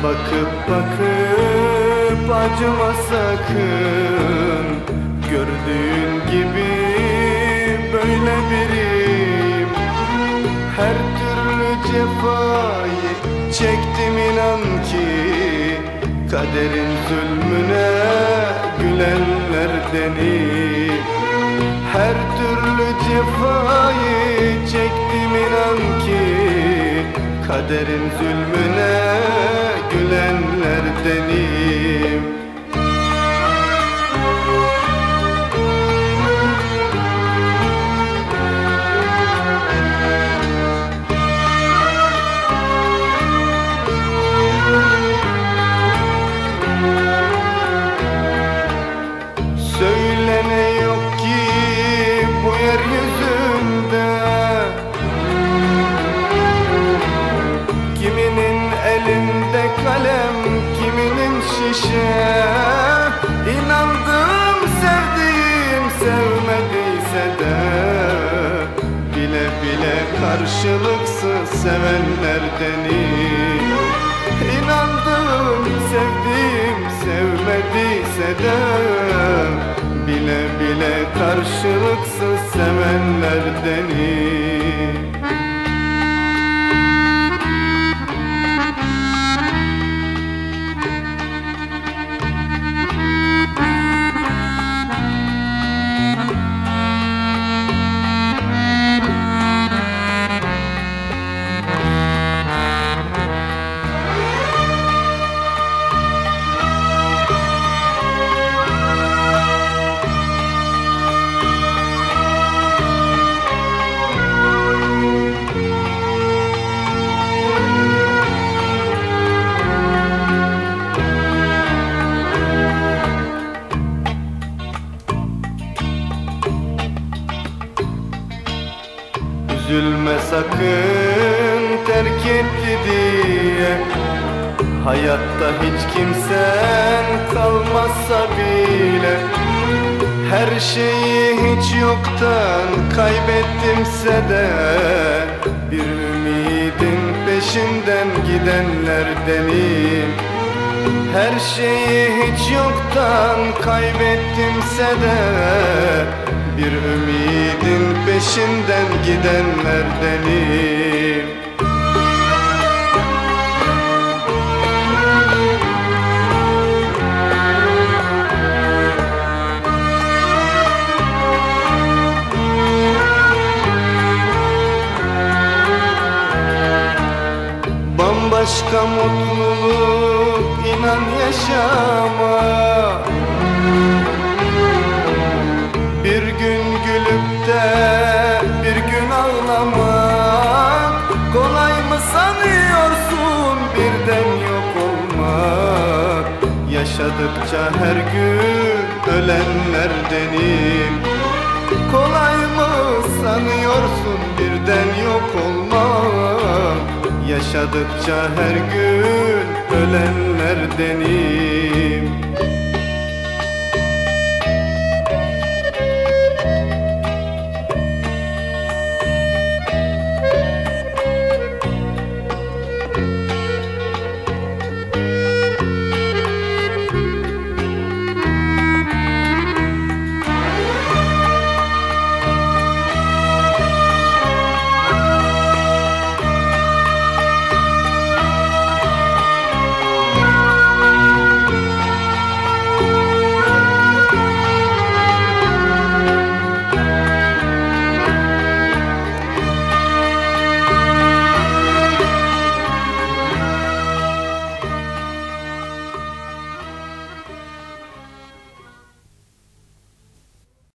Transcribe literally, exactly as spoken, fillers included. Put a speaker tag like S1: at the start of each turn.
S1: Bakıp bakıp acıma sakın, gördüğün gibi böyle biriyim. Her türlü cefayı çektim inan ki, kaderin zulmüne gülenlerdenim. Her türlü cefayı çektim inan ki, kaderin zulmüne gülenlerdenim. Söylene yok ki bu yeryüzünde, kiminin elinde kalem, kiminin şişe. İnandım sevdiğim sevmediyse de, bile bile karşılıksız sevenlerdenim. İnandım sevdiğim sevmediyse de, bile bile karşılıksız sevenlerdenim. Üzülme sakın terk etti diye, hayatta hiç kimsen kalmazsa bile. Her şeyi hiç yoktan kaybettimse de, bir ümidin peşinden gidenlerdenim. Her şeyi hiç yoktan kaybettimse de, bir ümidin peşinden gidenlerdenim. Bambaşka mutluluk inan yaşama, bir gün gülüp de bir gün ağlamak. Kolay mı sanıyorsun birden yok olmak? Yaşadıkça her gün ölenlerdenim. Kolay mı sanıyorsun birden yok olmak? Yaşadıkça her gün ölenlerdenim.